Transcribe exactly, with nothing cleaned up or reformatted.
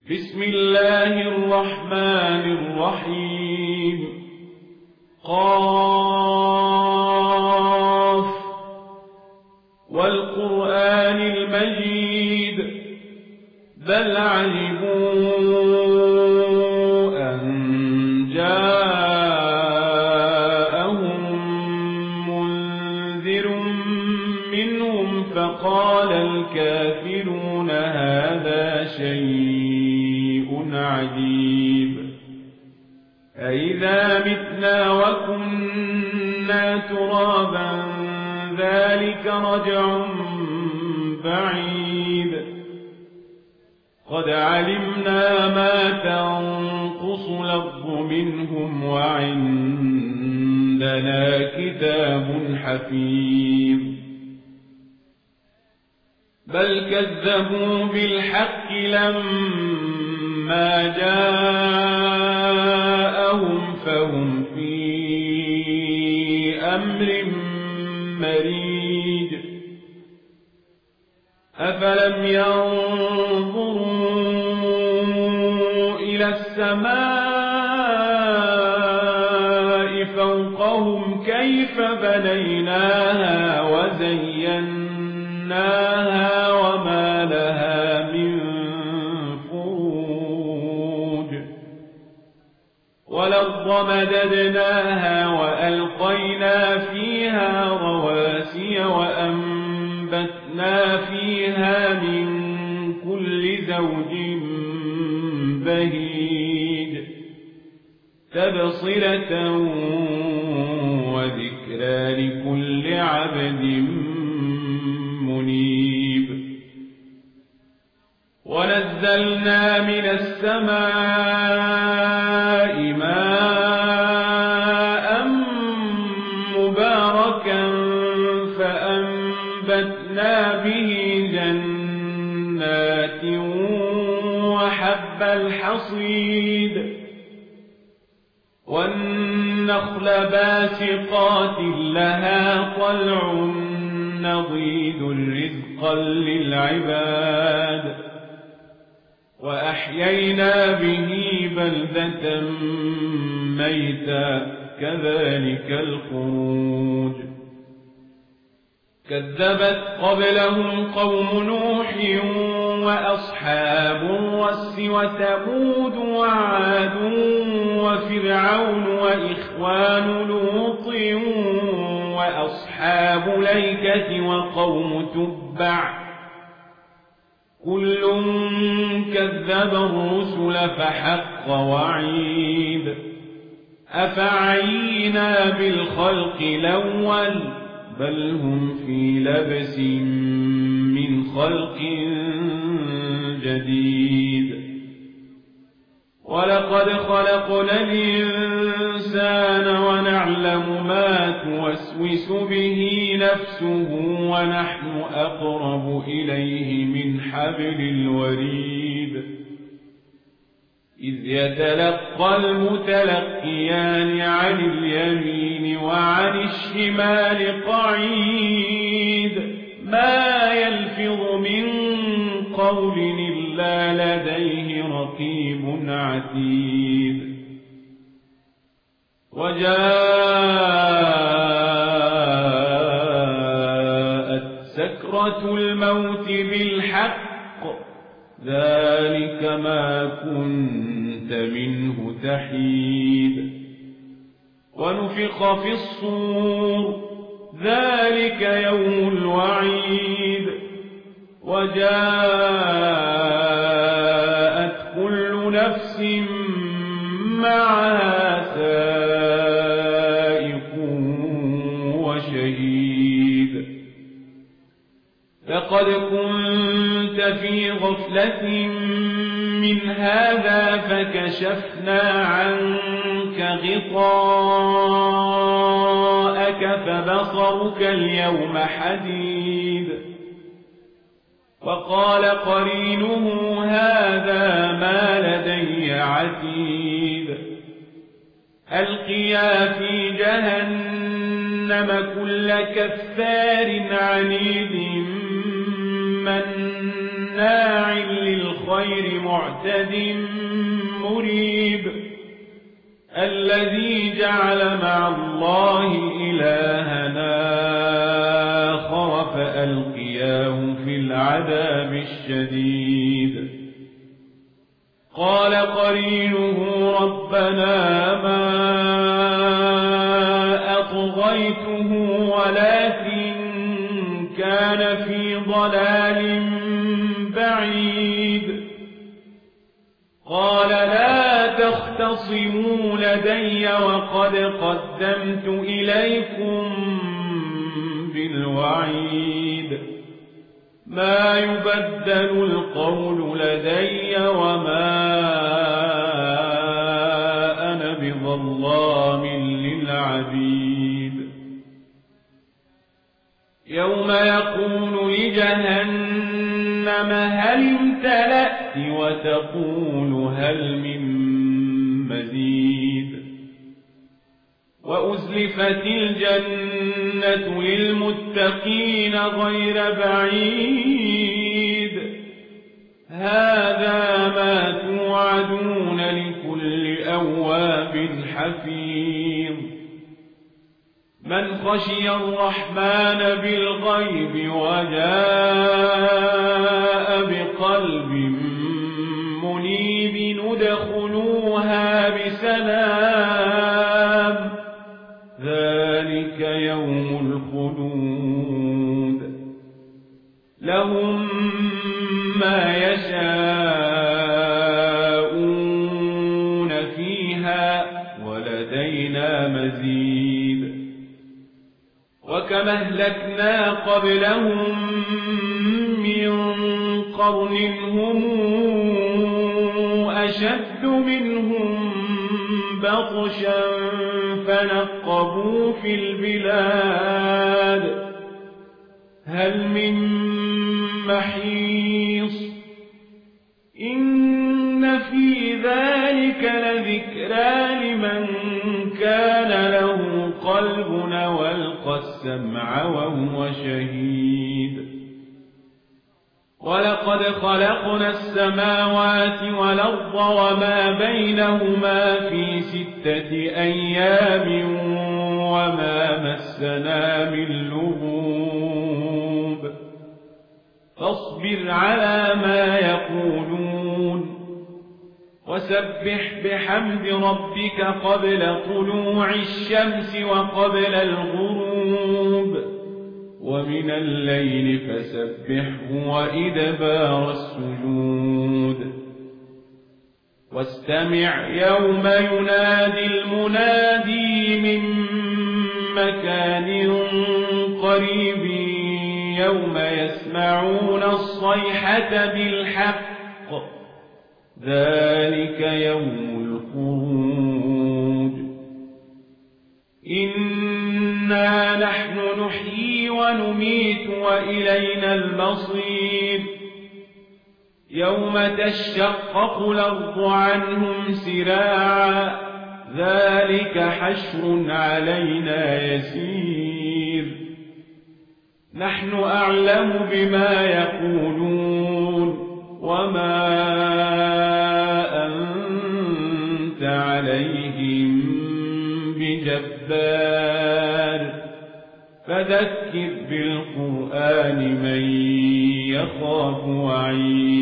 بسم الله الرحمن الرحيم قاف والقرآن المجيد بل عجبوا أن جاءهم منذر منهم فقال الكافرون هذا شيء عجيب أإذا متنا وكنا ترابا ذلك رجع بعيد قد علمنا ما تنقص الأرض منهم وعندنا كتاب حفيظ بل كذبوا بالحق لما جاءهم فهم في أمر مريج أفلم ينظروا إلى السماء فوقهم كيف بنيناها وزيناها وما لها من فروج والأرض مددناها وألقينا فيها رواسي وأنبتنا فيها من كل زوج بهيج تبصرة وذكرى لكل عبد منيب ونزلنا من السماء ماء مباركا فأنبتنا به جنات وحب الحصيد والنخل باسقات لها طلع نضيد رزقا للعباد وأحيينا به بلدة ميتا كذلك الخروج كذبت قبلهم قوم نوح وأصحاب الرس وثمود وعاد وفرعون وإخوان لوط وأصحاب الأيكة وقوم تبع كل كذب الرسل فحق وعيد أفعينا بالخلق الأول بل هم في لبس من خلق جديد ولقد خلقنا الإنسان ونعلم ما توسوس به نفسه ونحن أقرب إليه من حبل الوريد إذ يتلقى المتلقيان عن اليمين وعن الشمال قعيد ما يلفظ من قول إلا لديه رقيب عتيد وجاءت سكرة الموت بالحق ذلك ما كنت منه تحيد ونفخ في الصور ذلك يوم الوعيد وجاءت كل نفس معها سائق وشهيد لقد كنت في غفلة من هذا فكشفنا عنك غطاءك فبصرك اليوم حديد وقال قرينه هذا ما لدي عتيد ألقيا في جهنم كل كفار عنيد مناع للخير معتد معتد مريب الذي جعل مع الله إلهنا آخر فألقياه في العذاب الشديد قال قرينه ربنا ما أطغيته ولكن كان في ضلال بعيد قال لا تختصموا لدي وقد قدمت إليكم بالوعيد ما يبدل القول لدي وما أنا بظلام للعبيد يوم يقول لجهنم هل امتلأت وتقول هل من مزيد وأزلفت الجنة للمتقين غير بعيد هذا ما توعدون لكل أواب حفيظ من خشي الرحمن بالغيب وجاء بقلب منيب ندخلوها بسلام ذلك يوم الخلود لهم ما يشاءون فيها ولدينا مزيد وكما أهلكنا قبلهم من قرن هم أشد منهم بطشا فنقبوا في البلاد هل من محيص إن في ذلك لذكرى لمن كان له قلب والقى السمع وهو شهيد ولقد خلقنا السماوات والأرض وما بينهما في ستة أيام وما مسنا من لغوب فاصبر على ما يقولون وسبح بحمد ربك قبل طلوع الشمس وقبل الغروب ومن الليل فسبحه وإدبار السجود واستمع يوم ينادي المنادي من مكان قريب يوم يسمعون الصيحة بالحق ذلك يوم الخروج إنا نحن نحيي ونميت وإلينا المصير يوم تشقق الأرض عنهم سراعا ذلك حشر علينا يسير نحن أعلم بما يقولون وما أنت عليهم بجبار فذكر بالقرآن من يخاف وعيد